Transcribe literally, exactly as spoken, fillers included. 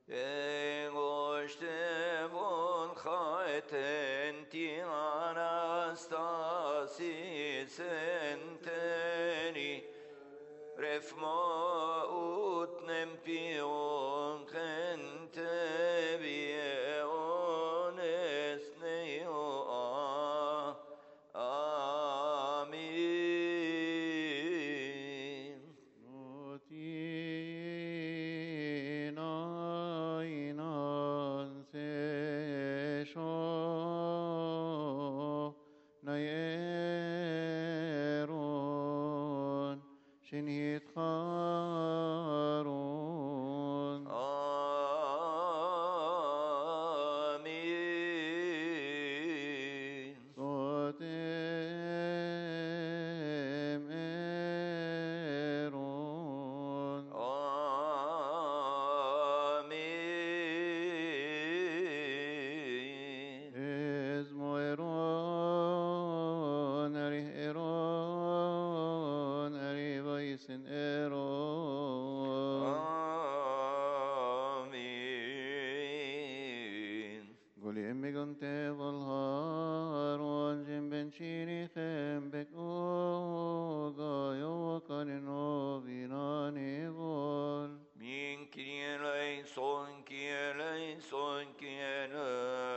Egoștevon chaetenti anastasis enteni refma utnem pion kentebie ones neo amin. Notina inan sesho nayeron shinhit charun Amin. Totem eron Amin. esmo eron eri eron eri vaisin eron Amin. قولي امي كنت ظلهار وانجم بنشيني خيمبك اوغا يوكان نوبيناني غول Min Kyrie eleison, Kyrie eleison, Kyrie